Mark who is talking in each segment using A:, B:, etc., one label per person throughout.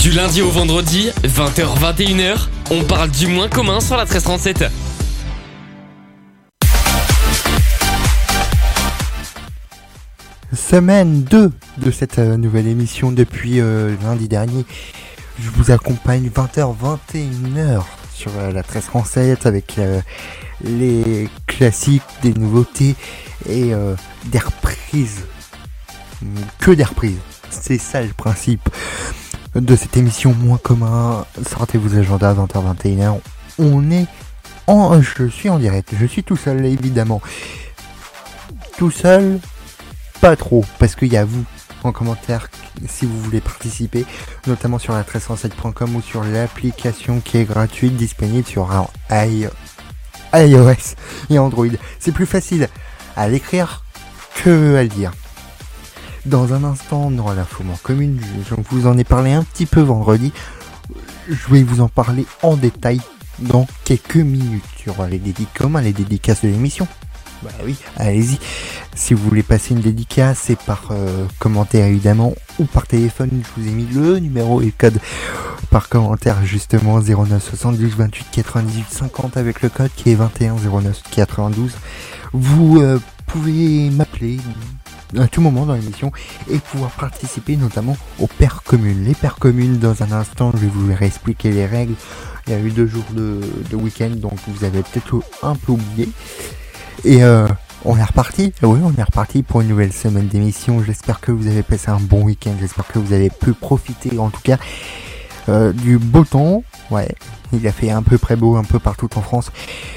A: Du lundi au vendredi, 20h-21h, on parle du moins commun sur la 1337.
B: Semaine 2 de cette nouvelle émission depuis lundi dernier. Je vous accompagne 20h-21h sur la 1337 avec les classiques, des nouveautés et des reprises. Que des reprises. C'est ça le principe de cette émission moins commun. Sortez vos agendas 20h-21h. Je suis en direct. Je suis tout seul évidemment. Tout seul, pas trop, parce qu'il y a vous en commentaire si vous voulez participer, notamment sur la 1337.com ou sur l'application qui est gratuite, disponible sur iOS et Android. C'est plus facile à l'écrire que à le dire. Dans un instant, on aura l'info en commune. Je vous en ai parlé un petit peu vendredi. Je vais vous en parler en détail dans quelques minutes. Il y aura les dédicaces de l'émission. Bah oui, allez-y. Si vous voulez passer une dédicace, c'est par commentaire évidemment ou par téléphone. Je vous ai mis le numéro et le code par commentaire justement 09 72 28 98 50 avec le code qui est 21 09 92. Vous pouvez m'appeler à tout moment dans l'émission et pouvoir participer notamment aux paires communes. Les paires communes, dans un instant, je vais vous réexpliquer les règles. Il y a eu 2 jours de week-end, donc vous avez peut-être un peu oublié. Et on est reparti. Oui, on est reparti pour une nouvelle semaine d'émission. J'espère que vous avez passé un bon week-end. J'espère que vous avez pu profiter, en tout cas, du beau temps. Ouais, il a fait à peu près beau un peu partout en France.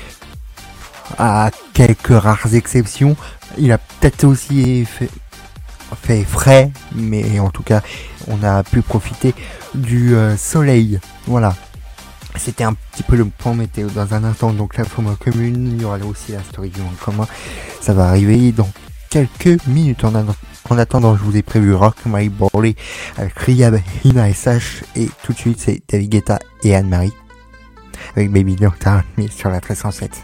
B: À quelques rares exceptions. Il a peut-être aussi fait frais, mais en tout cas, on a pu profiter du soleil. Voilà. C'était un petit peu le point météo dans un instant, donc l'info commune, il y aura aussi la story du monde commun. Ça va arriver dans quelques minutes. En attendant, je vous ai prévu Rock My Body avec Riyab, Ina et Sash. Et tout de suite, c'est David Guetta et Anne-Marie avec Baby Don't Turn Me sur la 1307.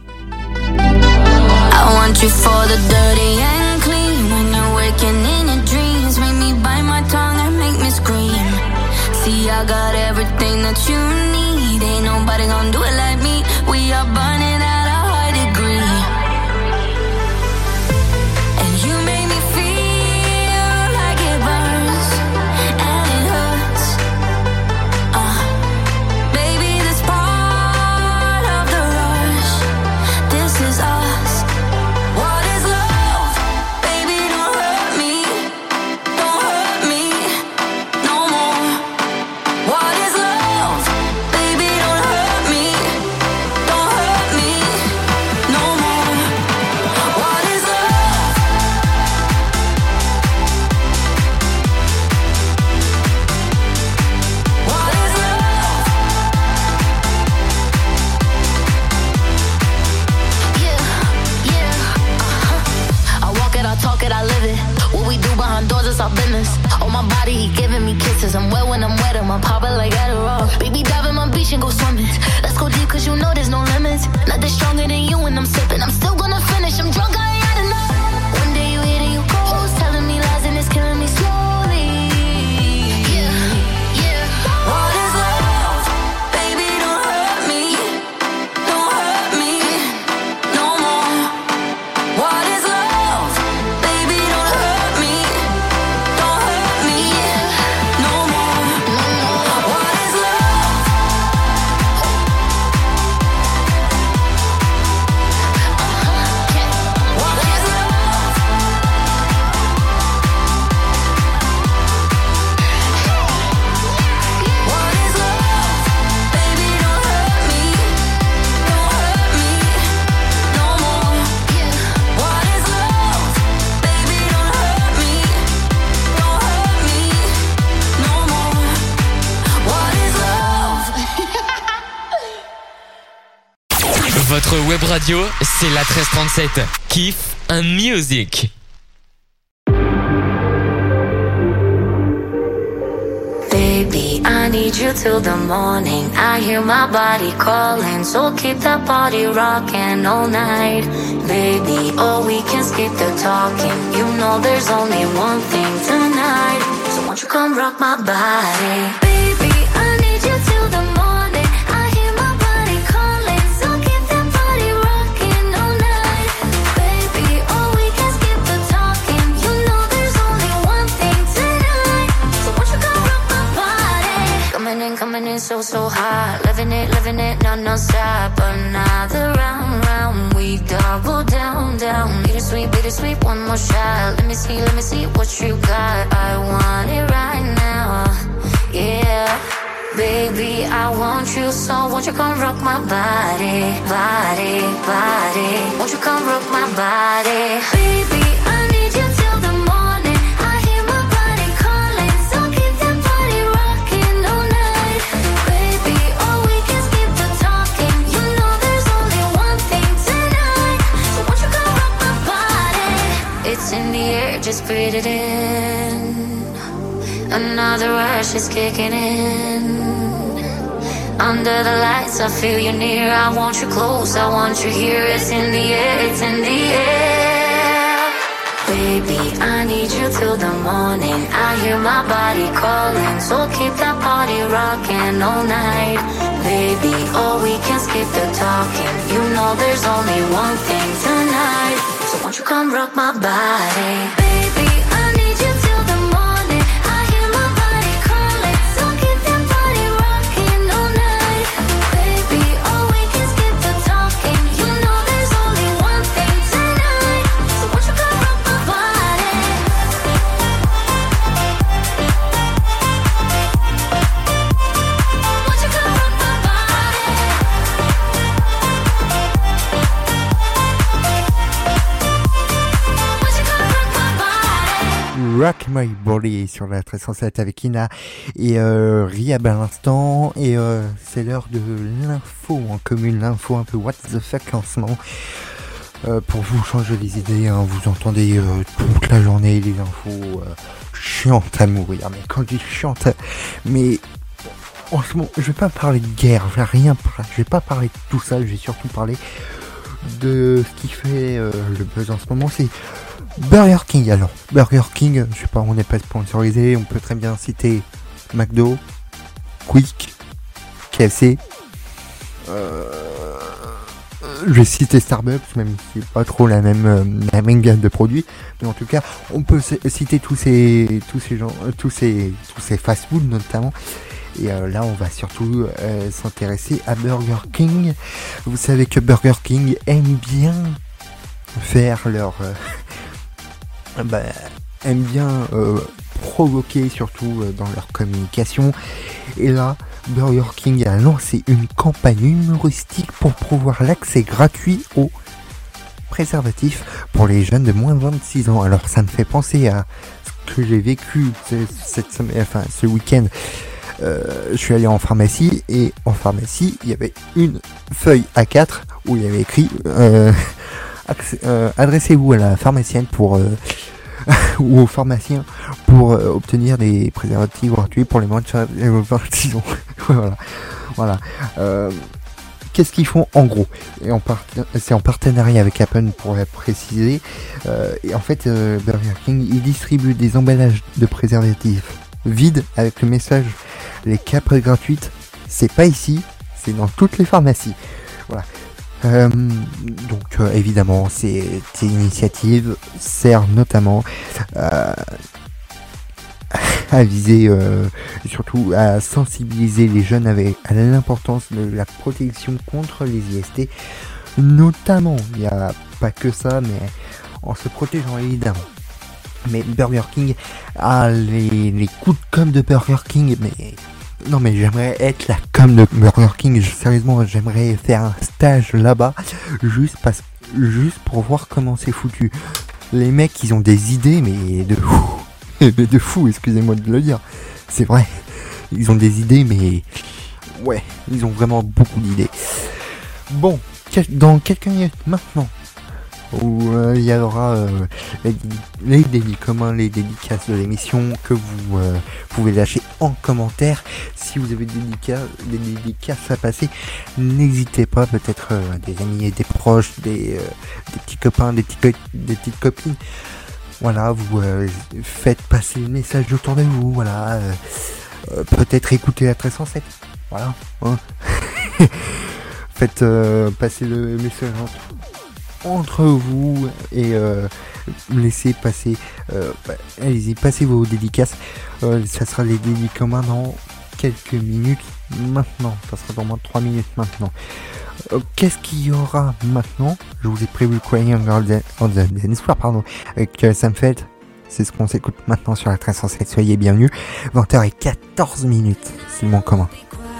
C: I want you for the dirty and clean. When you're waking in your dreams, make me bite my tongue and make me scream. See, I got everything that you need. Ain't nobody gonna do it like me. We are burning at a high degree. And you make me feel like it burns and it hurts. Baby, this part of the rush. This is us. What is love? Baby, don't hurt me. Don't hurt me no more. What is love? Baby, don't hurt me. Don't hurt me no more. What is love? What is love? Yeah, I walk it, I talk it, I live it. What we do behind doors is our business. On my body, he giving me kisses. I'm wet when I'm wet, I'm popping like Adderall. Baby, dive in my beach and go swimming. Let's go deep, cause you know there's no limits. Nothing stronger than you when I'm sipping. I'm still gonna finish, I'm drunk, I ain't had enough. One day you hit and you close, telling me lies and it's killing me slowly. Yeah. What is love? Baby, don't hurt me. Don't hurt me no more. What is love? Baby, don't hurt me. Don't hurt me no more. What is love? What is love? What is love? Baby, don't hurt me. Don't hurt me no more. What is love? Baby, don't hurt me. Don't hurt me no more. What is love?
A: Votre web radio, c'est la 1337. Kiff un music.
C: Baby, I need you till the morning. I hear my body calling, so keep that body rocking all night. Baby, oh, we can skip the talking. You know there's only one thing tonight. So won't you come rock my body? Baby, feel so high. Living it, non-stop. Another round, we double down. Bittersweet, one more shot. Let me see what you got. I want it right now, yeah. Baby, I want you, so won't you come rock my body. Won't you come rock my body? Baby, I need you till the morning. I hear my body calling, so keep that body rocking all night. Baby, oh, we can skip the talking. You know there's only one thing tonight, so won't you come rock my body? It's in the air, just breathe it in. Another rush is kicking in. Under the lights, I feel you near. I want you close, I want you here. It's in the air, it's in the air. Baby, I need you till the morning. I hear my body calling, so keep that body rocking all night. Baby, oh, we can skip the talking. You know there's only one thing tonight, so won't you come rock my body? Baby, I need you till the morning. I hear my body calling, so keep that body rocking all night. Baby, oh, we can skip the talking. You know there's only one thing tonight, so won't you come rock my body? Won't you come rock my body? Won't you come rock my body?
B: Rock My Body sur la 1307 avec Ina et Riab à l'instant, et c'est l'heure de l'info en commune, l'info un peu what the fuck en ce moment, pour vous changer les idées, hein. Vous entendez toute la journée les infos chiantes à mourir, mais quand je dis chiantes, mais en ce moment je vais pas parler de guerre, je vais pas parler de tout ça, je vais surtout parler de ce qui fait le buzz en ce moment, c'est Burger King. Alors, Burger King, je sais pas, on n'est pas sponsorisé, on peut très bien citer McDo, Quick, KFC, je vais citer Starbucks, même si c'est pas trop la même gamme de produits, mais en tout cas, on peut citer tous ces gens, tous ces fast-food notamment. Et là, on va surtout s'intéresser à Burger King. Vous savez que Burger King aime bien faire leur aime bien provoquer, surtout dans leur communication. Et là, Burger King a lancé une campagne humoristique pour promouvoir l'accès gratuit aux préservatifs pour les jeunes de moins de 26 ans. Alors ça me fait penser à ce que j'ai vécu cette semaine, enfin ce week-end. Je suis allé en pharmacie, et en pharmacie il y avait une feuille A4 où il y avait écrit adressez-vous à la pharmacienne pour ou au pharmacien pour obtenir des préservatifs gratuits pour les moins de 26 ans. Voilà. Qu'est-ce qu'ils font en gros? C'est en partenariat avec Apple pour préciser. Et en fait, Burger King, il distribue des emballages de préservatifs vides avec le message les capres gratuites, c'est pas ici, c'est dans toutes les pharmacies. Voilà. Donc évidemment, cette initiative sert notamment à viser, surtout à sensibiliser les jeunes à l'importance de la protection contre les IST. Notamment, il n'y a pas que ça, mais en se protégeant évidemment. Mais Burger King a les coups de com' de Burger King, mais non, mais j'aimerais être la com' de Burger King. Sérieusement, j'aimerais faire un stage là-bas, juste pour voir comment c'est foutu. Les mecs, ils ont des idées, mais de fou, excusez-moi de le dire. C'est vrai, ils ont des idées, mais ouais, ils ont vraiment beaucoup d'idées. Bon, dans quelques minutes maintenant, où il y aura les dédicaces de l'émission que vous pouvez lâcher en commentaire. Si vous avez des dédicaces à passer, n'hésitez pas, peut-être des amis et des proches, des petits copains, des petites copines. Voilà, vous faites passer le message autour de vous, voilà. Peut-être écouter la 1307, voilà. Hein. Faites passer le message entre vous et laissez passer, allez-y, passez vos dédicaces. Ça sera les dédicaces maintenant. quelques minutes maintenant. Ça sera dans moins de 3 minutes maintenant. Qu'est-ce qu'il y aura maintenant? Je vous ai prévu Crying on the Dance Floor, pardon, avec Sam Feld. C'est ce qu'on s'écoute maintenant sur la 1307. Soyez bienvenus. 20h14 minutes. C'est le bon commun.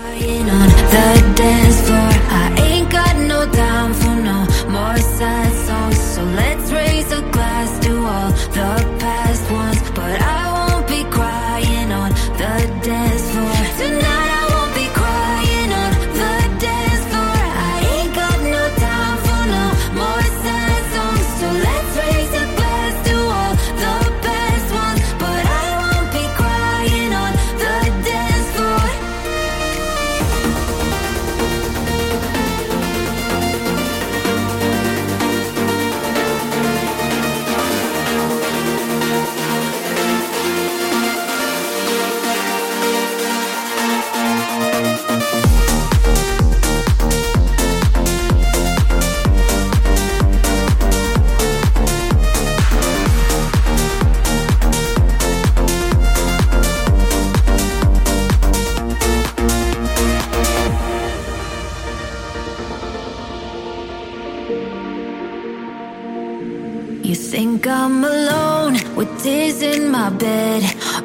C: You think I'm alone with tears in my bed,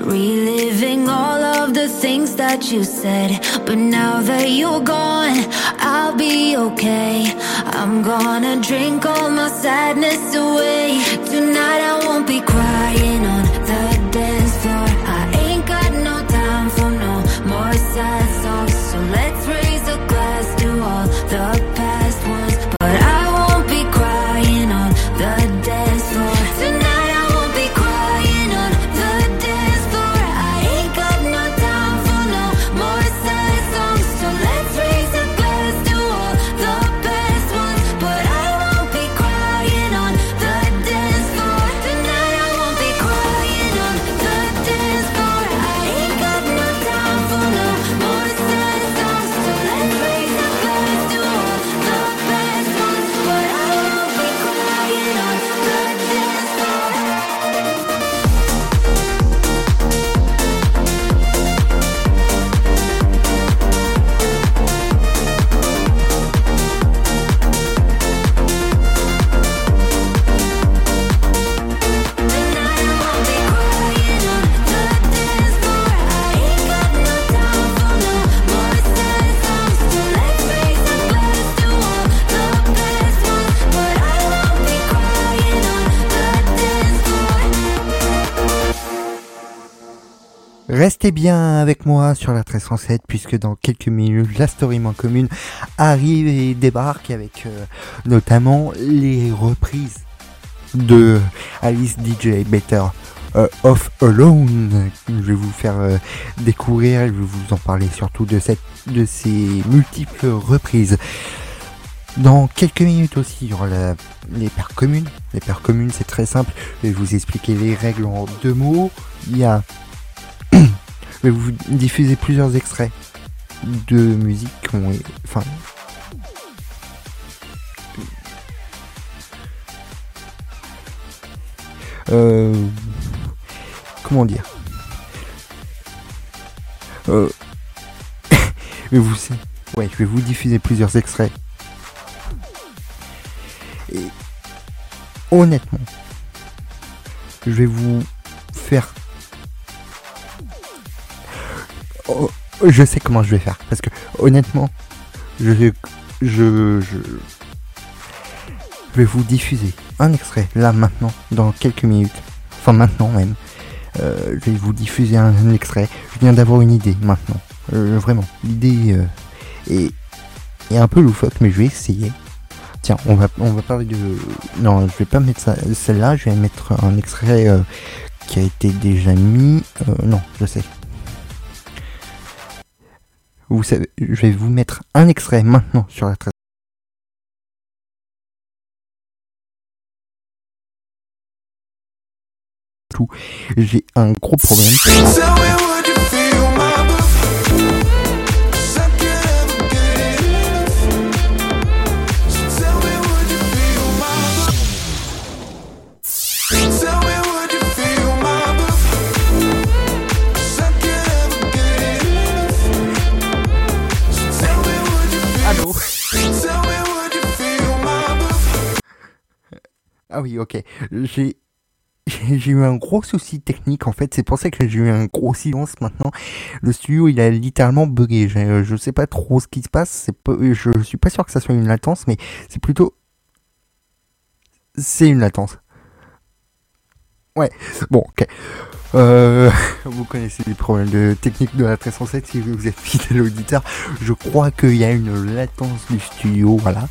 C: reliving all of the things that you said. But now that you're gone, I'll be okay. I'm gonna drink all my sadness away. Tonight I won't be crying on the dance floor. I ain't got no time for no more sad songs. So let's raise a glass to all the past ones. But I won't be crying on the dance floor. Tonight I won't be crying on the dance floor. I ain't got no time for no more sad songs. So let's raise a glass to all the best ones. But I won't be crying on the dance floor. Tonight I won't be crying on the dance floor. I ain't got no time for no more sad songs. So let's raise a glass to all the best ones. But I won't be crying on the dance floor.
B: Restez bien avec moi sur la 1307 puisque dans quelques minutes la story moins commune arrive et débarque avec notamment les reprises de Alice DJ Better Off Alone. Je vais vous faire découvrir, je vais vous en parler surtout de ces multiples reprises. Dans quelques minutes aussi, il y aura les paires communes. Les paires communes, c'est très simple. Je vais vous expliquer les règles en 2 mots. Il y a je vais vous diffuser plusieurs extraits de musique qui ont, enfin, comment dire, je vais vous diffuser plusieurs extraits et honnêtement je vais vous faire je sais comment je vais faire parce que honnêtement je vais vous diffuser un extrait là maintenant dans quelques minutes, enfin maintenant même. Je vais vous diffuser un extrait. Je viens d'avoir une idée maintenant, vraiment l'idée est un peu loufoque mais je vais essayer. Tiens, on va parler de, non, je vais pas mettre celle-là, je vais mettre un extrait qui a été déjà mis, non, je sais. Vous savez, je vais vous mettre un extrait maintenant sur la 13. J'ai un gros problème. Ah oui, ok. J'ai j'ai eu un gros souci technique en fait, c'est pour ça que j'ai eu un gros silence maintenant. Le studio il a littéralement bugué, je sais pas trop ce qui se passe, je suis pas sûr que ça soit une latence, mais c'est plutôt... C'est une latence. Ouais, bon, ok. Vous connaissez les problèmes de technique de la 1307 si vous êtes fidèle auditeur. Je crois qu'il y a une latence du studio, voilà.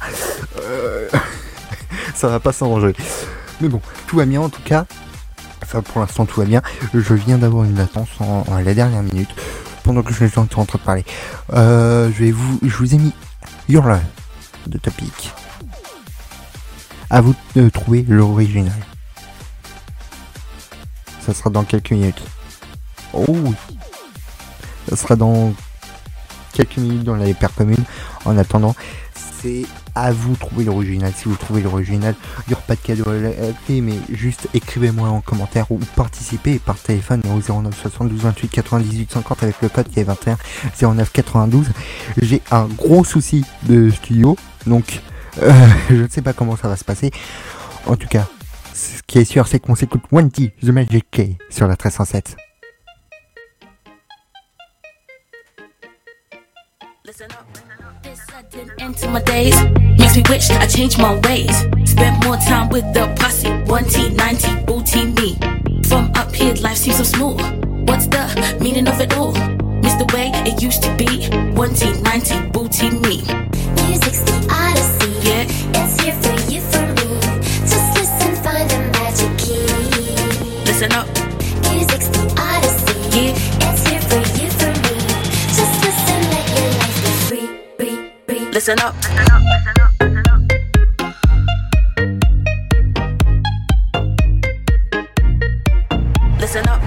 B: Ça va pas s'arranger. Mais bon, tout va bien en tout cas. Enfin, pour l'instant, tout va bien. Je viens d'avoir une latence en la dernière minute. Pendant que je suis en train de parler. Je vous ai mis Your Love de Topic. À vous de trouver l'original. Ça sera dans quelques minutes. Oh oui. Ça sera dans quelques minutes dans la hyper commune. En attendant, c'est à vous de trouver l'original. Si vous trouvez l'original, il n'y aura pas de cadeau à la clé, mais juste écrivez-moi en commentaire ou participez par téléphone au 09 72 28 98 50 avec le code qui est 21 09 92. J'ai un gros souci de studio, donc je ne sais pas comment ça va se passer. En tout cas, ce qui est sûr, c'est qu'on s'écoute One T, The Magic Key sur la 1307.
D: Listen up. This sudden end to my days makes me wish I changed my ways. Spent more time with the posse. 1T, 90, booty me. From up here, life seems so smooth. What's the meaning of it all? Miss the way it used to be. 1T, 90, booty me.
E: Music's the odyssey.
D: Yeah.
E: It's here for you, for me. Just listen, find the magic key.
D: Listen up.
E: Music's the odyssey.
D: Yeah.
E: It's here for you, for me. Just listen, let your life be free, free, free.
D: Listen up. Listen up.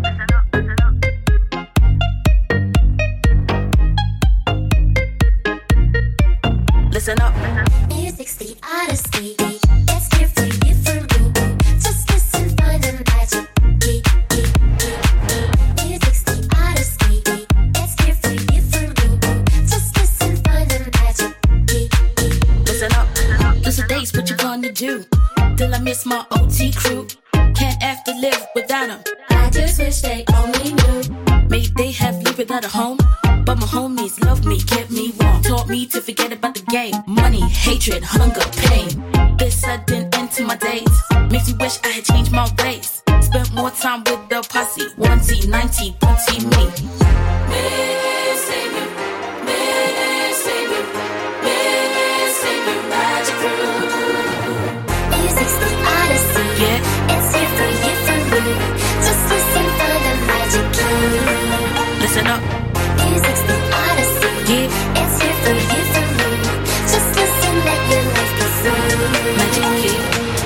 D: Listen up.
E: Music's the odyssey. It's here for you, for me. Just listen, find the magic key. Music's the odyssey. It's here for you, for me. Just listen, find the magic key.
D: Listen up. Listen days, what you gonna do? Till I miss my OT crew. Can't have to live without them.
E: I just wish they only knew.
D: Maybe they have lived without a home. But my homies love me, kept me warm. Taught me to forget about the game. Money, hatred, hunger, pain. This sudden end to my days makes me wish I had changed my ways. Spent more time with the posse. 1T, 90, booty me. Missing you, missing you, missing you, magic crew.
E: Music's the odyssey.
D: Yeah.
E: It's here for you, for me. Just listen, find the magic key.
D: Listen up.
E: Music's the odyssey.
D: Yeah.
E: It's here for you, for me. Just listen, let your life be free.
D: Magic key.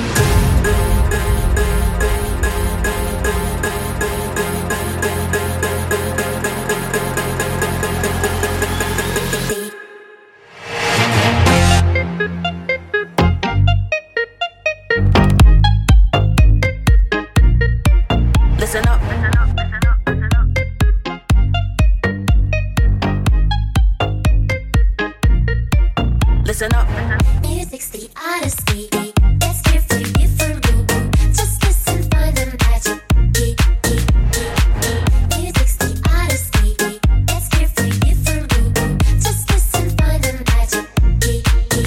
D: Listen up. Listen up.
E: Music's the odyssey. It's here for you, for me. Just listen, find the magic key. Music's the odyssey. It's here for you, for me. Just listen, find the magic key.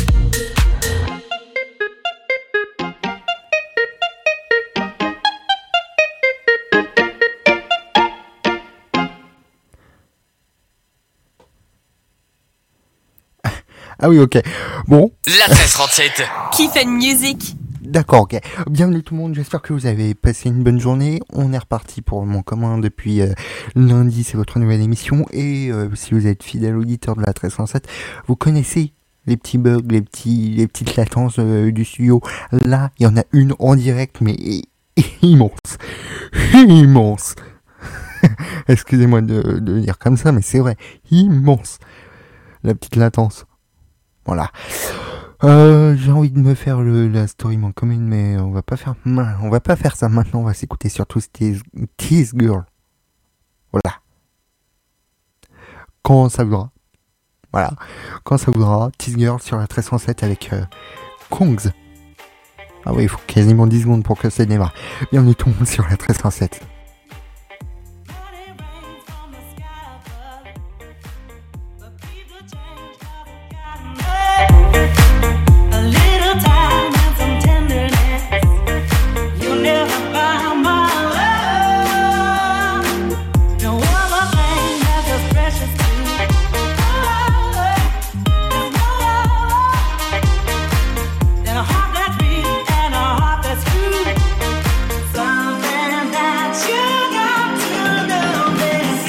B: Ah oui, ok. Bon,
A: La 1337.
F: Kiff and Music.
B: d'accord, ok. Bienvenue tout le monde, j'espère que vous avez passé une bonne journée. On est reparti pour mon commun depuis lundi, c'est votre nouvelle émission. Et si vous êtes fidèle auditeur de la 1307, vous connaissez les petits bugs, les petites latences du studio. Là, il y en a une en direct, mais immense. Immense. Excusez-moi de dire comme ça, mais c'est vrai. Immense. La petite latence. Voilà. J'ai envie de me faire la story en commune, mais on va pas faire ça maintenant. On va s'écouter surtout Tease Girl. Voilà. Quand ça voudra. Voilà. Quand ça voudra. Tease Girl sur la 1307 avec Kongs. Ah oui, il faut quasiment 10 secondes pour que ça démarre. Bienvenue tout le monde sur la 1307.
F: A little time and some tenderness. You'll never find my love. No other thing that's as precious to me. There's no love than a heart that's beat and a heart that's true. Something that you got to know, baby.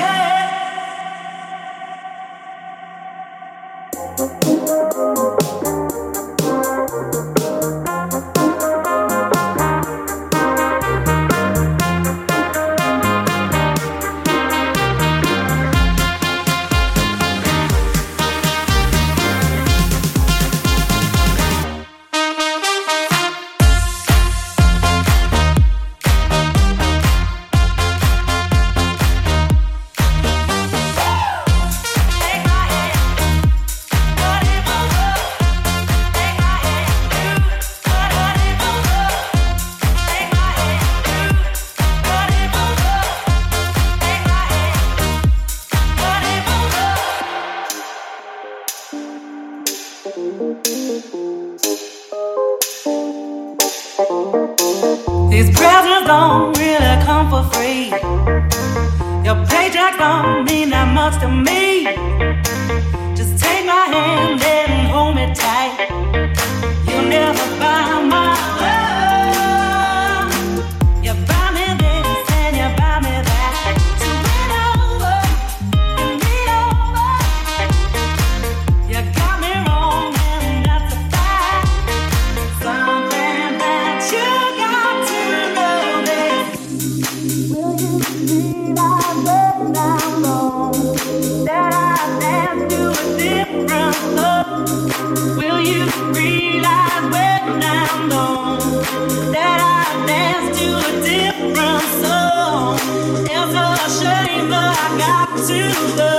F: These presents don't really come for free. Your paycheck don't mean that much to me. Just take my hand and hold me tight. You'll never find my love. You buy me this and you buy me that. So win over and me over. You got me wrong and that's a fact. Something that you got to know, baby. Will you realize when I'm wrong that I dance to a different love? Will you realize when I'm gone that I dance to a different song? It's a shame that I got to go.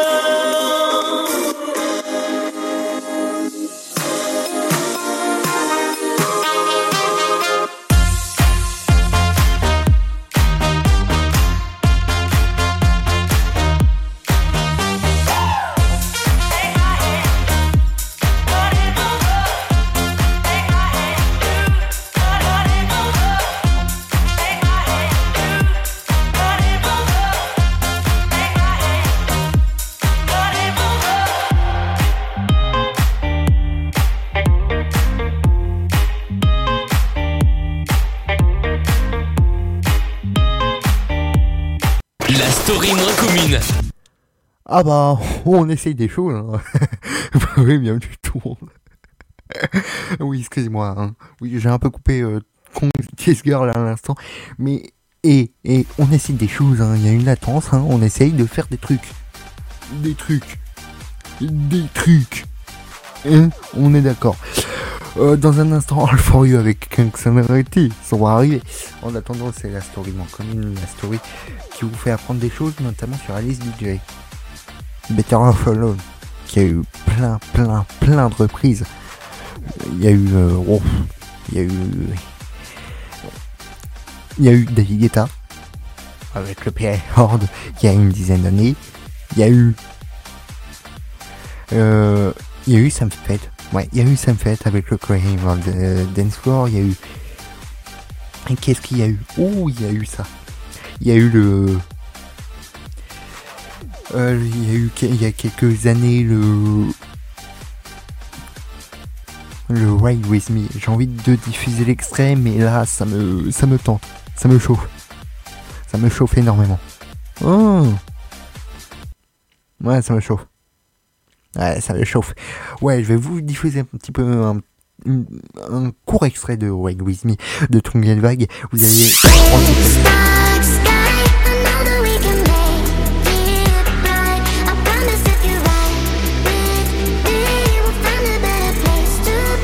A: La story moins commune.
B: Ah bah, on essaye des choses. Hein. Oui, bienvenue tout le monde. Oui, excusez-moi. Hein. Oui, j'ai un peu coupé Kiss Girl à l'instant. Mais, et on essaye des choses. Hein. Il y a une latence. Hein. On essaye de faire des trucs. Des trucs. Hein, on est d'accord. Dans un instant, All For You avec Kunk Sonority, ça va arriver. En attendant, c'est la story moins commune, la story qui vous fait apprendre des choses, notamment sur Alice DJ. Better Off Alone, qui a eu plein de reprises. Il y a eu, il y a eu David Guetta avec le PI Horde il y a une dizaine d'années. Il y a eu Sam Fett. Ouais, il y a eu Sam Fett avec le Crying Dance Floor. Il y a eu. Et qu'est-ce qu'il y a eu? Oh, il y a eu ça. Il y a eu le. Il y a quelques années le Ride With Me. J'ai envie de diffuser l'extrait, mais là, ça me tente. Ça me chauffe. Ça me chauffe énormément. Oh. Ouais, ça me chauffe. Ouais, ça me chauffe. Ouais, je vais vous diffuser un petit peu un court extrait de Ride With Me de Tongue Vague. Vous allez...
E: Dark sky, I know that we can make it right. I promise if you're right with me, we'll find a better place to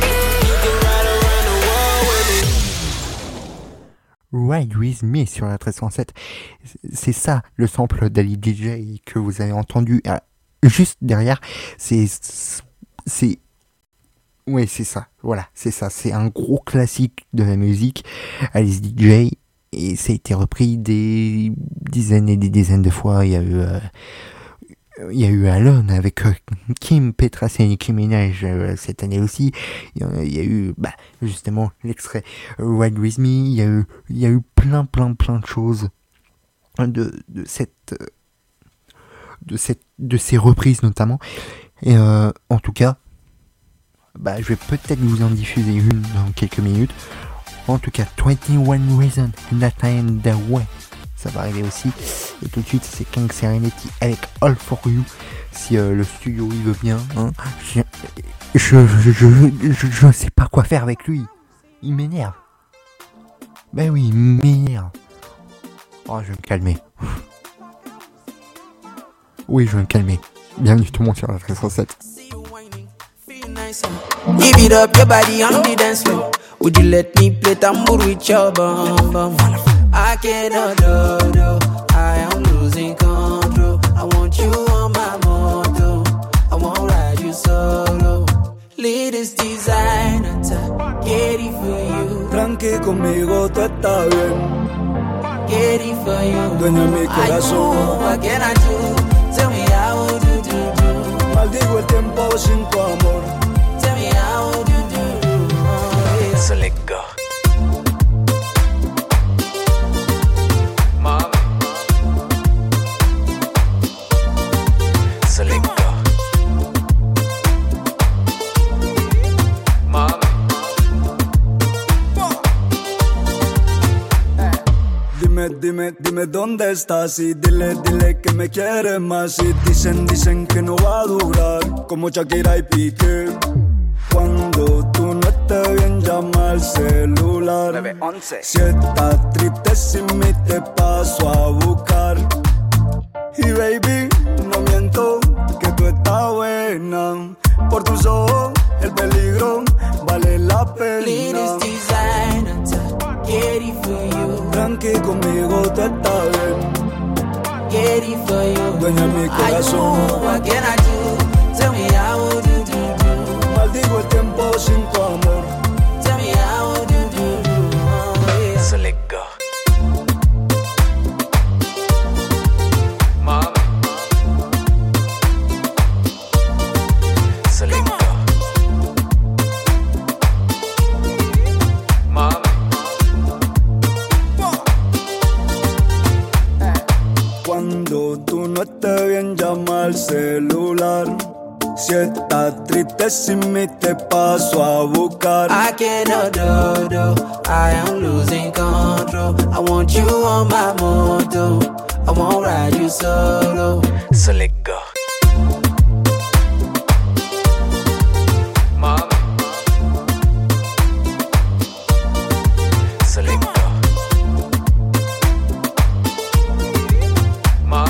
E: be.
B: Ride With Me sur la 1307. C'est ça le sample d'Ali DJ que vous avez entendu juste derrière. C'est Oui, c'est ça. Voilà, c'est ça. C'est un gros classique de la musique. Alice DJ. Et ça a été repris des dizaines et des dizaines de fois. Il y a eu Alone avec Kim Petras et Nicki Minaj cette année aussi. Il y a eu justement l'extrait Ride With Me. Il y a eu plein de choses de ces reprises notamment. Et en tout cas, je vais peut-être vous en diffuser une dans quelques minutes. En tout cas, 21 Reasons That I Am That Way, ça va arriver aussi. Et tout de suite, c'est King Serenity avec All For You. Si le studio il veut bien, hein. Je sais pas quoi faire avec lui. Il m'énerve. Ben oui, il m'énerve. Oh, je vais me calmer. Oui, je vais me calmer. Bienvenue tout le monde sur la 1307.
G: Give it up your body on the dance floor. Would you let me play tambour with your bum bum? I cannot do. I am losing control. I want you on my moto. I won't ride you solo. Latest designer, get it for you.
H: Tranqui conmigo, tú estás bien.
G: Get it for you.
H: Dueña mi corazón.
G: What can I do? Tell me how would you do?
H: Maldigo el tiempo sin tu amor.
G: Tell me how would you do?
I: So let go. Mom. So let go. Mom.
H: Dime dónde estás y dile que me quieres más. Y dicen que no va a durar como Shakira y Piqué. Cuando tú no estés bien, llama al celular. 911. Si estás triste sin mí, te paso a buscar. Y baby, no miento que tú estás buena. Por tus ojos, el peligro vale la pena.
G: Latest designer, get it for you.
H: Tranqui conmigo, tú estás bien.
G: Get it for you.
H: Dueña mi corazón.
G: What can I do? Tell me how would you do?
H: Maldigo el tiempo sin tu amor.
G: Tell me how would you do?
I: So let go. Mom. So let go. Mom.
H: Cuando tú no estés bien, llama al celular. Si estás triste sin mí, te paso a buscar.
G: I cannot do. I am losing control. I want you on my moto. I won't ride you solo.
I: So let go. Mom. So let go. Mom.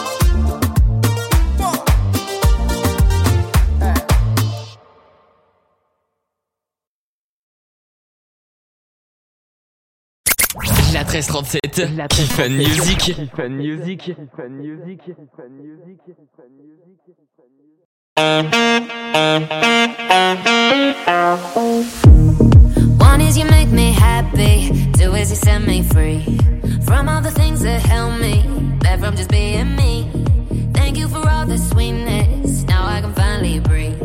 A: La 1337, Fun Music.
C: One is you make me happy, two is you set me free from all the things that held me back from just being me. Thank you for all the sweetness. Now I can finally breathe.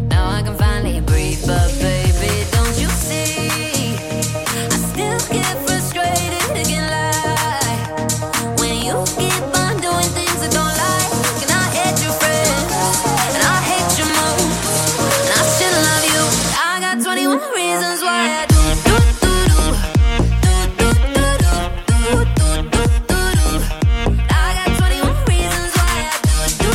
C: But baby, don't you see? I still get frustrated, can't lie. When you keep on doing things I don't like, and I hate your friends, and I hate your moves, and I still love you. I got 21 reasons why I do. I got 21 reasons why I do.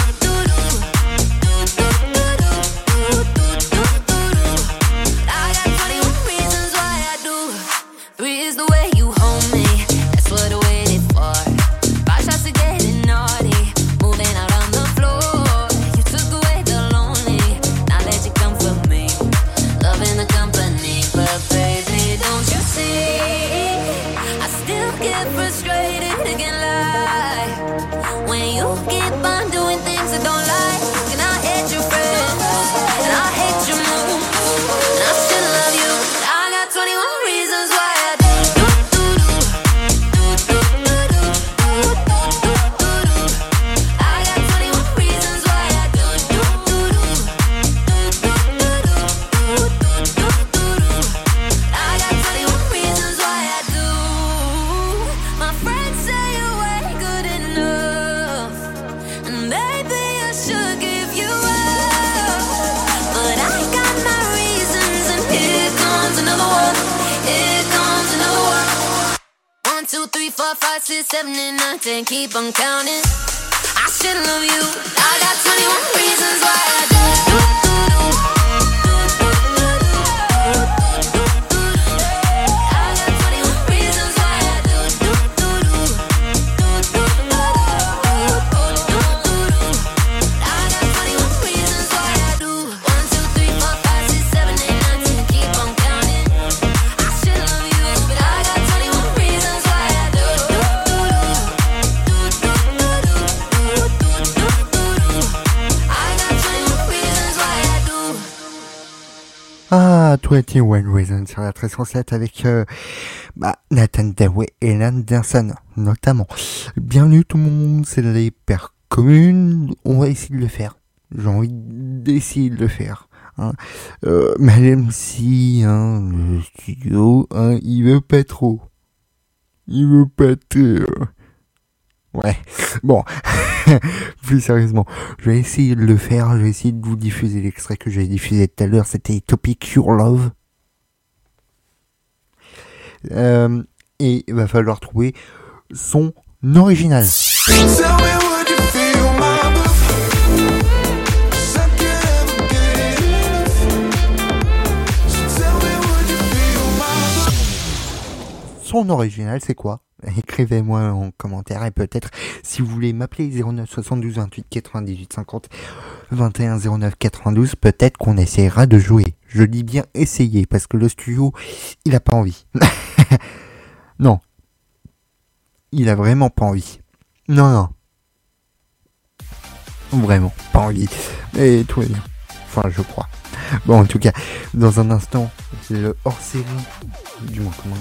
C: I got 21 reasons why I do. 3 is the way you hold me, that's what I waited for. 5 shots of getting naughty, moving out on the floor. You took away the lonely, now that you come for me, loving the company. But baby, don't you see? I still get frustrated, can't lie. When you keep on doing things I don't like, and I hate your friends, and I hate your moves, 2, 3, 4, 5, 6, 7, and 9, 10. Keep on counting. I should love you. I got 21 reasons why I do. I got 21 reasons why I do. I got 21 reasons why I do. 1, 2, 3, 4, 5, 6, 7, 8, 9, 10. Keep on counting. I should love you, but I got 21 reasons why I do. I got 21 reasons why I do.
B: Ah, 21 Reasons sur la 1307 avec Nathan Dewey et Anderson notamment. Bienvenue tout le monde, c'est les Pères Communes. On va essayer de le faire. J'ai envie d'essayer de le faire. Hein. Même si le studio, il veut pas trop. Il veut pas trop. Ouais, bon, plus sérieusement, je vais essayer de le faire, je vais essayer de vous diffuser l'extrait que j'ai diffusé tout à l'heure, c'était Topic Your Love. Et il va falloir trouver son original. Son original, c'est quoi? Écrivez-moi en commentaire et peut-être si vous voulez m'appeler 09 72 28 98 50 21 09 92, peut-être qu'on essaiera de jouer. Je dis bien essayer parce que le studio, il a pas envie. Non. Il a vraiment pas envie. Non. Vraiment pas envie. Mais tout va bien. Enfin, je crois. Bon, en tout cas, dans un instant, le hors-série, du moins comment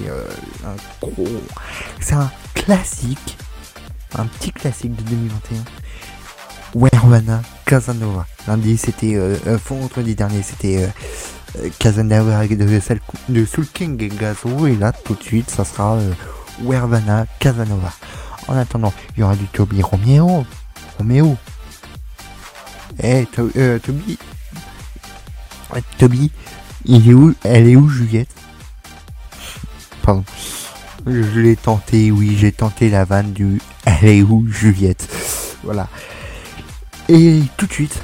B: c'est un classique, un petit classique de 2021. Werwana Casanova. Lundi, c'était vendredi dernier, c'était Casanova avec de Soul King et Gazo, et là, tout de suite, ça sera Werwana Casanova. En attendant, il y aura du Toby Romeo. Toby, il est où? Elle est où, Juliette? Pardon. Je l'ai tenté, oui, j'ai tenté la vanne du elle est où, Juliette? Voilà. Et tout de suite,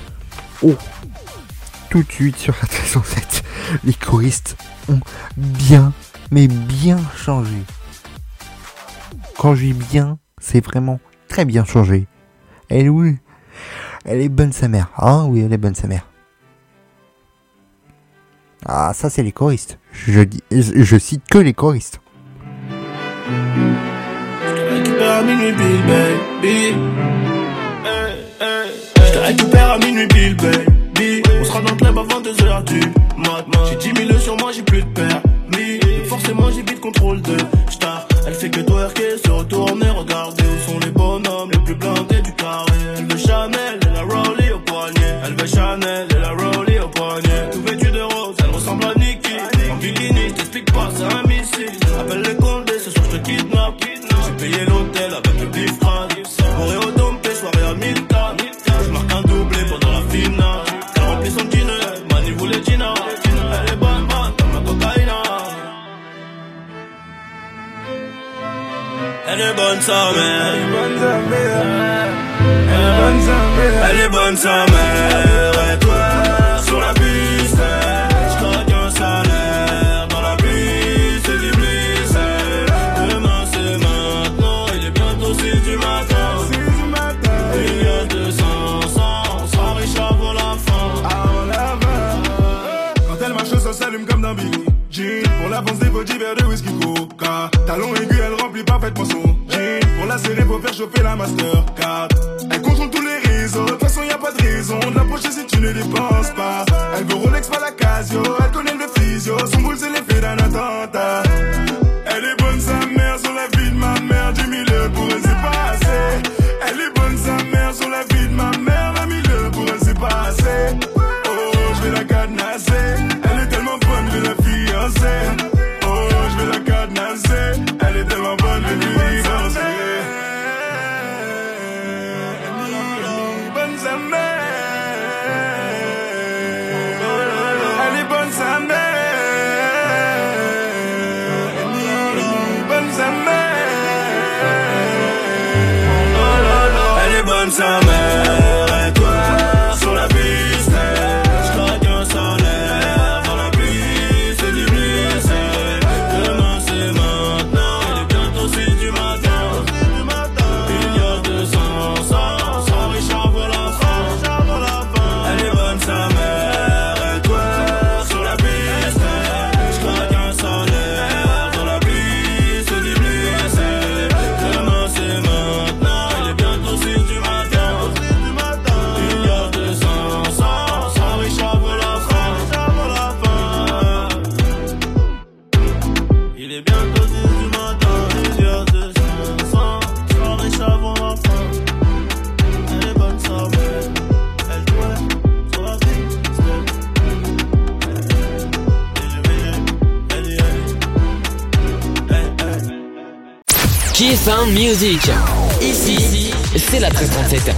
B: sur la 1307, les choristes ont bien changé. Quand je dis bien, c'est vraiment très bien changé. Elle est où? Elle est bonne sa mère. Ah oui, elle est bonne sa mère. Ah, ça c'est les choristes. Je cite que les choristes.
J: récupère à minuit, Bill, baby. Je te récupère à minuit, Bill, baby. On sera dans le club avant 2h du matin. J'ai 10 000 sur moi, j'ai plus de permis. Donc forcément, j'ai vite contrôle de star. Elle fait que twerker, se retourner, regarder où sont les bonhommes les plus blindés du carré. Elle veut Chanel et la Rollie au poignet. Elle veut Chanel et la Rollie au poignet. Tout vêtu de rose, elle ressemble à Nicki. En bikini, je t'explique pas, c'est un missile. Appelle les condés, ce soir je te kidnappe. J'ai payé l'hôtel avec le bif crade. Corée au dompé, soirée à 1000 tas. Je marque un doublé pendant la finale. Elle remplit son dîner, Mani voulait Gina. Elle est bonne, comme la cocaïna. Elle est bonne sa mère. Elle est bonne sa mère. Et toi, sur la piste, je claque un salaire. Dans la pluie, c'est du bliss. Demain c'est maintenant, il est bientôt 6 du matin. Il y a 200, on sera riche avant la fin.
K: Quand elle marche, ça s'allume comme dans Billie Jean. Pour l'avance des petits verres de whisky coca. Talon aigu, elle remplit parfaitement son jean. Pour la serrer, faut faire chauffer la Mastercard. Elle contrôle tous les réseaux, de toute façon y a pas de raison de l'approcher si tu ne dépenses pas. Elle veut Rolex, pas la Casio, elle connaît le physio. Son boule c'est l'effet d'un attentat. Elle est bonne sa mère sur la vie de ma mère. 10 000 pour elle c'est pas assez. Elle est bonne sa mère sur la vie de ma mère. 20 000 pour elle c'est pas assez. Oh je vais la cadenasser. Elle est tellement bonne je vais la fiancer. Oh je vais la cadenasser. Elle est tellement bonne je vais lui divorcer. Bonne sa mère. Elle est bonne sa mère. Bonne sa mère.
A: Sound Music. Ici, c'est la 1337.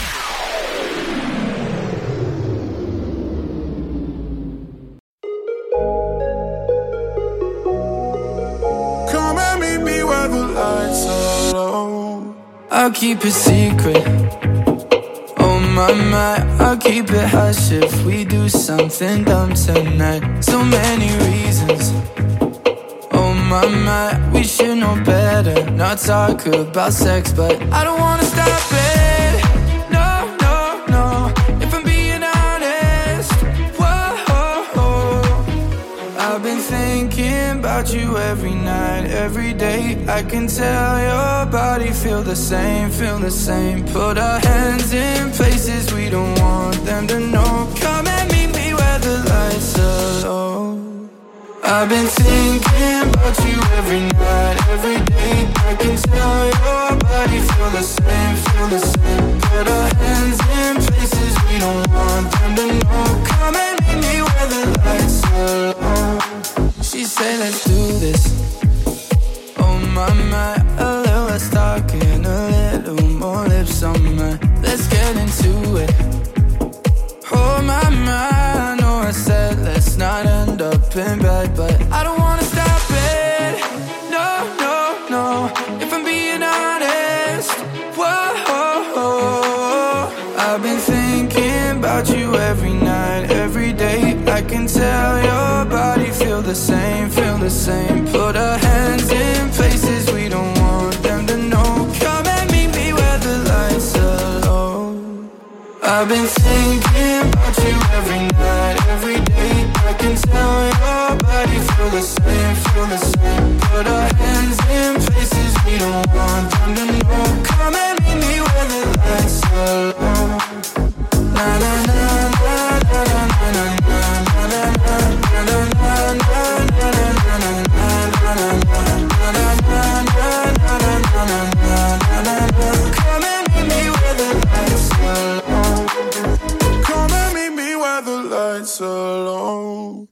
J: Come and meet me where the lights are low.
L: I'll keep it secret. Oh my, I'll keep it hush if we do something dumb tonight. So many reasons. Oh my, we should know better. Not talk about sex, but I don't wanna stop it. No, if I'm being honest. Whoa, I've been thinking about you every night, every day. I can tell your body feel the same. Put our hands in places we don't want them to know. Come and meet me where the lights are low. I've been thinking about you every night, every day. I can tell your body feel the same. Put our hands in places we don't want them to know. Come and meet me where the lights are low. She said let's do this. Oh my, a little less talking, a little more lips on mine. Let's get into it. Oh my, I know I said let's not end up in bed, but I don't wanna stop it. No, if I'm being honest. Whoa, I've been thinking about you every night, every day. I can tell your body feel the same. Put our hands in places we don't want them to know. Come and meet me where the lights are low. I've been thinking about you every night, every day. I can tell your body feel the same. Put our hands in places we don't want them to know. Come and meet me where the lights are low. Na na na na na na na na na na na na na. Come and meet me where the lights are low.
J: Come and meet me where the lights are low.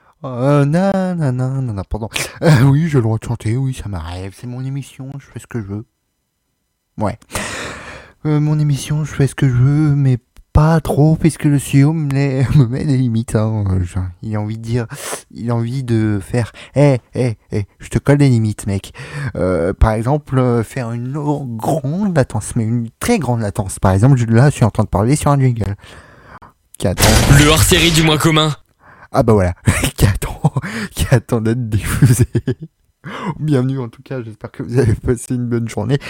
B: Pardon. Oui, j'ai le droit de chanter, oui, ça m'arrive. C'est mon émission, je fais ce que je veux. Ouais. Mon émission, je fais ce que je veux, mais pas trop, puisque le CEO me met des limites. Hein. Il a envie de dire, il a envie de faire, je te colle des limites, mec. Par exemple, faire une grande latence, mais une très grande latence. Par exemple, là, je suis en train de parler sur un jingle.
A: Le hors-série du mois commun.
B: Ah bah voilà, qui attend d'être diffusé. Bienvenue en tout cas, j'espère que vous avez passé une bonne journée.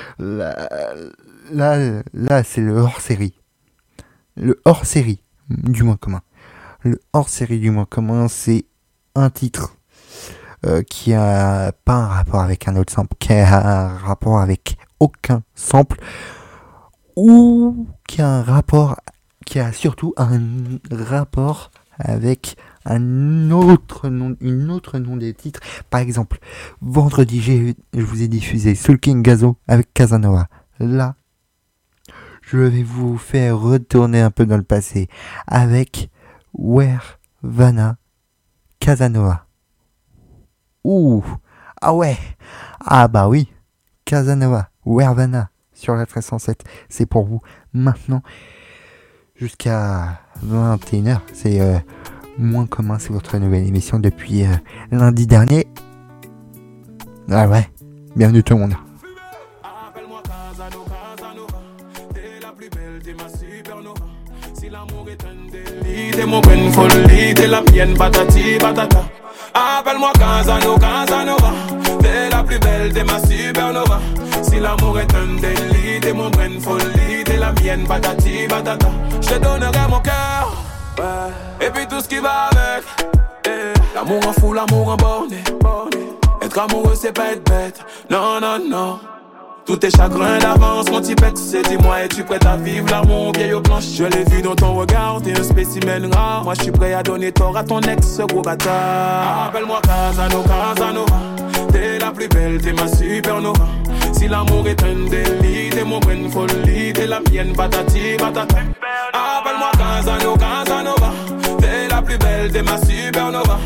B: Là c'est le hors-série. Le hors-série du mois commun. Le hors-série du mois commun, c'est un titre qui a pas un rapport avec un autre sample, qui a un rapport avec aucun sample, ou qui a surtout un rapport avec une autre nom des titres. Par exemple, vendredi, je vous ai diffusé Soul King Gazo avec Casanova. Là, je vais vous faire retourner un peu dans le passé avec Where Vanna Casanova. Ouh, ah ouais, ah bah oui, Casanova, Where Vanna sur la 1307, c'est pour vous maintenant. Jusqu'à 21h, c'est moins commun, c'est votre nouvelle émission depuis lundi dernier. Ah ouais, bienvenue tout le monde.
J: Appelle-moi Casanova, t'es la plus belle, t'es ma supernova. Si l'amour est un délit, t'es mon bonne folie, t'es la mienne, patati patata. Appelle-moi Casanova, t'es la plus belle, t'es ma supernova. Si l'amour est un délit, t'es mon bonne folie, t'es la mienne, patati patata. Je te donnerai mon cœur, ouais, et puis tout ce qui va avec. L'amour en fou, l'amour en borné. Être amoureux c'est pas être bête, non. Tous tes chagrins d'avance, mon petit pète, c'est dis-moi, es-tu prête à vivre l'amour vieille aux planches? Je l'ai vu dans ton regard, t'es un spécimen rare. Moi je suis prêt à donner tort à ton ex, gros bâtard. Appelle-moi Casanova, t'es la plus belle, t'es ma supernova. Si l'amour est un délit, t'es mon bonne folie, t'es la mienne, patati patata. Appelle-moi Casanova, t'es la plus belle, t'es ma supernova. Si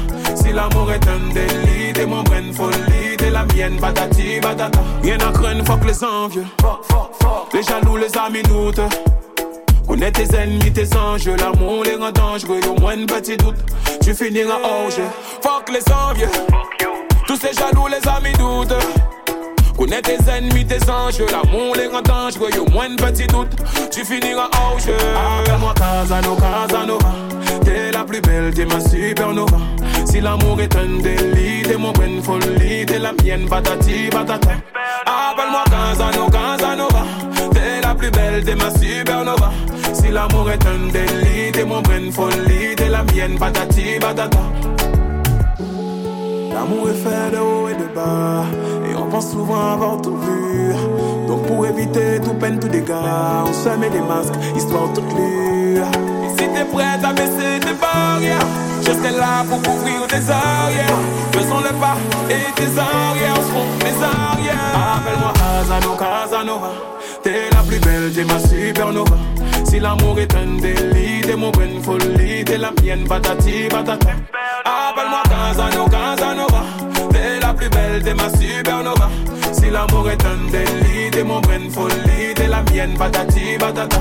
M: Si l'amour est un délit, t'es mon brain folie, t'es la mienne, patati patata. Rien à craindre, fuck les envieux, les jaloux, les amis doutes. Connais tes ennemis, tes enjeux, l'amour les rend dangereux. Au moins un petit doute, tu finiras hors jeu. Fuck les envieux, tous ces jaloux, les amis doutes. Connais tes ennemis, tes enjeux, l'amour les rend dangereux. Au moins un petit doute, tu finiras hors jeu. Appelle-moi Casanova, t'es la plus belle, t'es ma supernova. Si l'amour est un délit, t'es mon brain folie, t'es la mienne, patati patata. Appelle-moi Casanova, t'es la plus belle, t'es ma supernova. Si l'amour est un délit, t'es mon brain folie, t'es la mienne, patati patata. L'amour est fait de haut et de bas, et on pense souvent avoir tout vu. Donc pour éviter tout peine, tout dégât, on se met des masques, histoire toute lue. Et si t'es prête à baisser tes barrières, je serai là pour couvrir tes arrières. Faisons le pas et tes arrières seront mes arrières. Appelle-moi Casanova, t'es la plus belle, t'es ma supernova. Si l'amour est un délit, t'es mon brain folie, t'es la mienne, patati patata. Appelle-moi Casanova, t'es la plus belle, t'es ma supernova. Si l'amour est un délit, t'es mon brain folie, t'es la mienne, patati patata.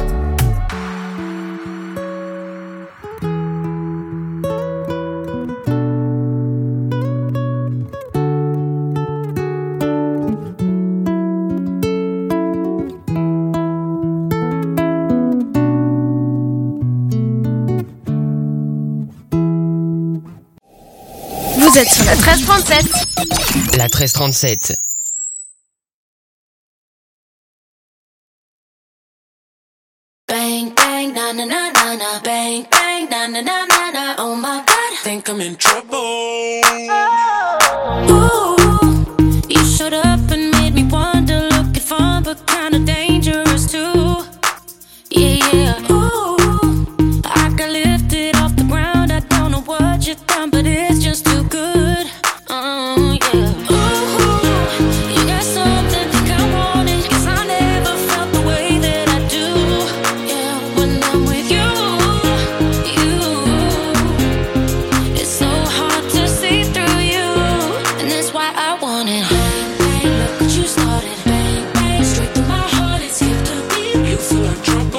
N: Vous êtes sur la 1337.
A: La 1337.
D: Bang, bang, na na na na na. Bang, bang, na na na na na. Oh my God,
M: think I'm in trouble.
D: Ooh, you showed up and made me wonder, looking fun but kinda dangerous too. Yeah, yeah. Ooh, I got lifted off the ground. I don't know what you done, but it's just too good. Yeah. Ooh, you got something think I want it, 'cause I never felt the way that I do. Yeah, when I'm with you, it's so hard to see through you, and that's why I want it. Bang, bang, look what you started. Bang, bang, straight through my heart, it's hip to beat. You feel like trouble.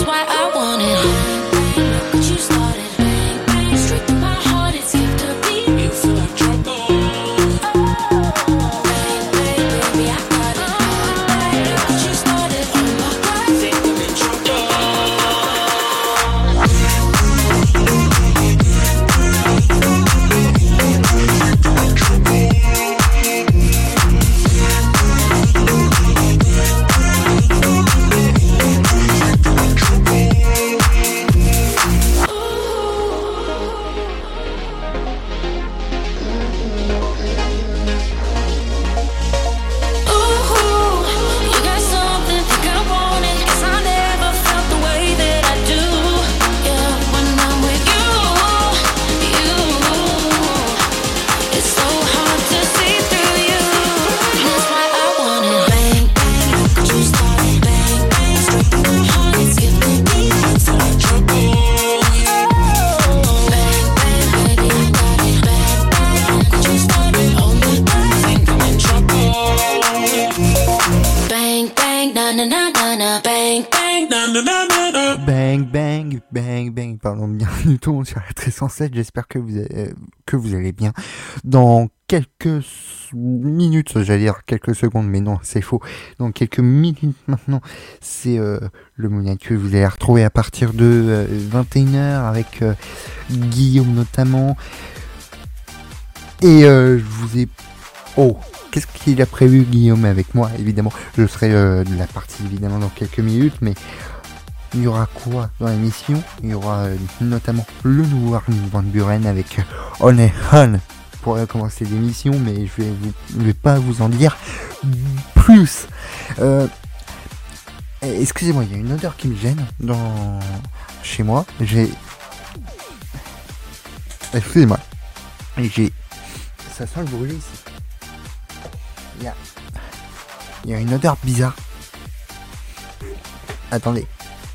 D: You started, bang, bang, straight through my heart, it's hip to beat.
B: pardon, bienvenue tout le monde sur la 1307, j'espère que vous allez bien. Dans quelques minutes, j'allais dire quelques secondes, mais non, c'est faux. Dans quelques minutes maintenant, c'est le Moonlight que vous allez retrouver à partir de 21h avec Guillaume notamment. Et je vous ai... Oh, qu'est-ce qu'il a prévu Guillaume avec moi? Évidemment, je serai de la partie évidemment dans quelques minutes, mais il y aura quoi dans l'émission? Il y aura notamment le nouveau Armin van Buuren avec On est On pour commencer l'émission, mais je vais pas vous en dire plus. Excusez-moi, il y a une odeur qui me gêne chez moi. Excusez-moi. Ça sent le brûlé ici. Il y a une odeur bizarre. Attendez.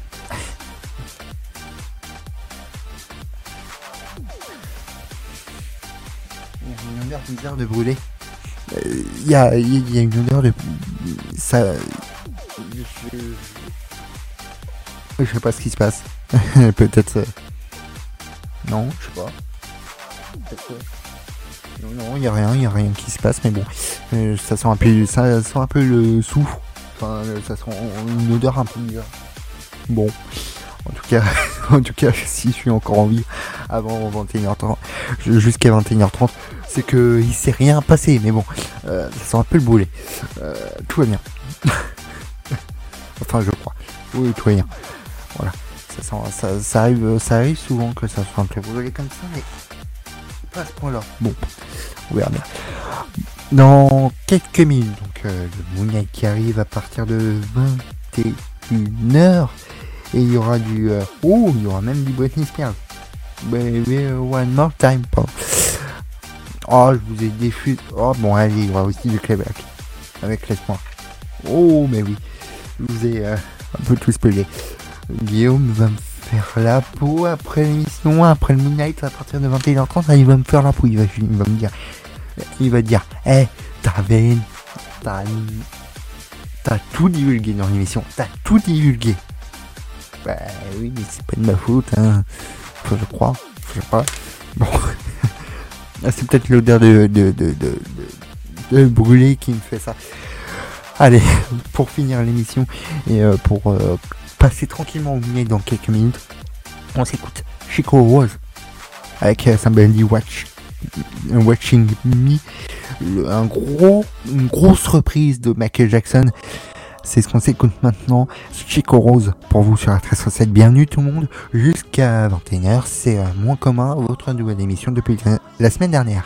B: Il y a une odeur bizarre de brûlé. Il y a une odeur de... Ça... Je sais pas ce qui se passe. Peut-être... Non, je sais pas. Peut-être... Non, il y a rien qui se passe, mais bon, ça sent un peu le soufre. Enfin, ça sent une odeur un peu bizarre. Bon, en tout cas, si je suis encore en vie avant 21h30, jusqu'à 21h30, c'est que il s'est rien passé, mais bon, ça sent un peu le brûlé. Tout va bien. Enfin, je crois. Oui, tout va bien. Voilà, ça arrive souvent que ça soit un peu brûlé comme ça, mais pas à ce point-là. Bon, on verra bien. Dans quelques minutes, donc le Moonlight qui arrive à partir de 21h, et il y aura il y aura même du Britney Spears. Baby, one more time. Oh, je vous ai défusé. Oh, bon, allez, il y aura aussi du Clayback avec Laisse-moi. Oh, mais oui, je vous ai un peu tout spoilé. Guillaume va me faire la peau après l'émission, après le Moonlight à partir de 21h30, il va me faire la peau, il va dire t'as tout divulgué dans l'émission, t'as tout divulgué. Bah oui, mais c'est pas de ma faute, hein. Je crois, je sais pas. Bon, c'est peut-être l'odeur de brûlé qui me fait ça. Allez, pour finir l'émission et pour passer tranquillement au milieu dans quelques minutes, on s'écoute Chico Rose avec Somebody Watching Me, une grosse reprise de Michael Jackson. C'est ce qu'on s'écoute maintenant. Chico Rose pour vous sur la 1307. Bienvenue tout le monde jusqu'à 21h. C'est Moins Commun, votre nouvelle émission depuis la semaine dernière.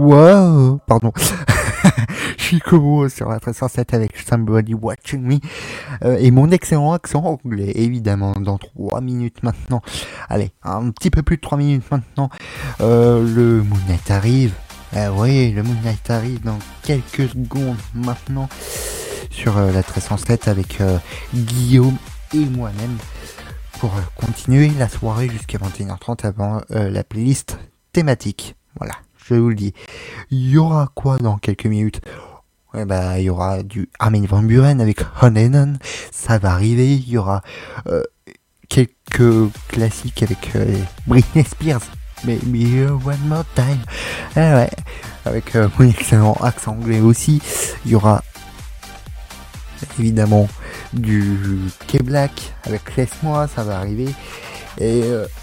B: Wow, pardon. Chicomo sur la 1307 avec Somebody Watching Me. Et mon excellent accent anglais, évidemment, dans 3 minutes maintenant. Allez, un petit peu plus de 3 minutes maintenant. Le Moon Knight arrive. Oui, le Moon Knight arrive dans quelques secondes maintenant sur la 1307 avec Guillaume et moi-même pour continuer la soirée jusqu'à 21h30 avant la playlist thématique. Voilà, je vous le dis. Il y aura quoi dans quelques minutes? Il y aura du Armin van Buuren avec On and On, ça va arriver. Il y aura quelques classiques avec Britney Spears. Maybe one more time. Ouais, avec mon excellent accent anglais aussi. Il y aura évidemment du K-Black avec Laisse-moi, ça va arriver. Et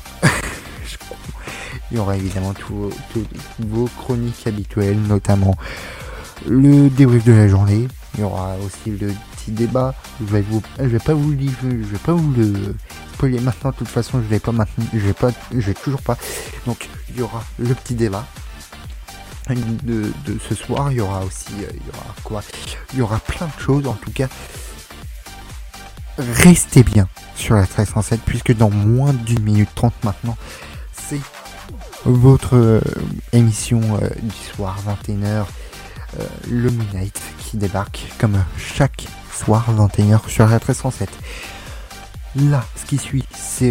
B: il y aura évidemment tous vos chroniques habituelles, notamment le débrief de la journée. Il y aura aussi le petit débat. Je vais pas vous le spoiler maintenant. De toute façon, je l'ai toujours pas. Donc, il y aura le petit débat de ce soir. Il y aura aussi, il y aura plein de choses. En tout cas, restez bien sur la 1307 puisque dans moins d'1 minute 30 maintenant, c'est votre émission du soir 21h. Le Moon Knight qui débarque comme chaque soir 21h sur la 1307. Là, ce qui suit, c'est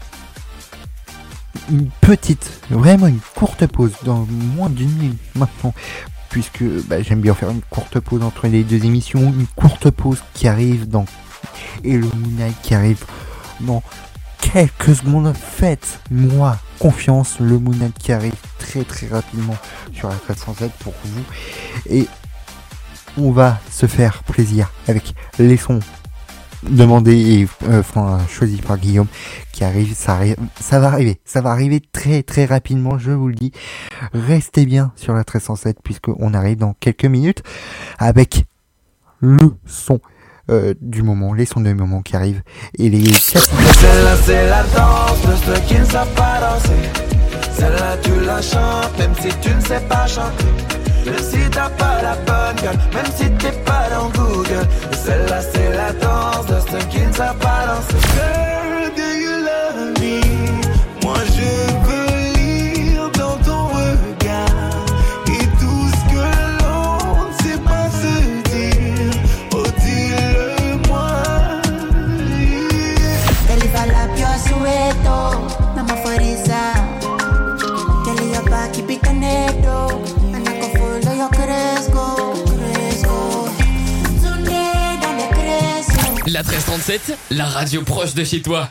B: vraiment une courte pause dans moins d'1 minute maintenant, puisque j'aime bien faire une courte pause entre les deux émissions, une courte pause qui arrive et le Moon Knight qui arrive dans quelques secondes. Faites-moi confiance, le Moon Knight qui arrive très très rapidement sur la 1307 pour vous, et on va se faire plaisir avec les sons demandés et choisis par Guillaume qui arrive. Ça va arriver très très rapidement, je vous le dis. Restez bien sur la 1307 puisqu'on arrive dans quelques minutes avec le son du moment, les sons du moment qui arrivent et les
N: Celle-là c'est la danse de ceux qui ne savent pas danser. Celle-là tu la chantes même si tu ne sais pas chanter. Même si t'as pas la bonne gueule, même si t'es pas dans Google. Celle-là c'est la danse de ceux qui ne savent pas danser. Girl, do you love me? Moi je veux lire dans ton regard et tout ce que l'on ne sait pas se dire. Oh dis-le-moi.
O: Kalifa la pio sueto, nama farisa. Kali ya pa kipikaneto.
A: La 1337, la radio proche de chez toi.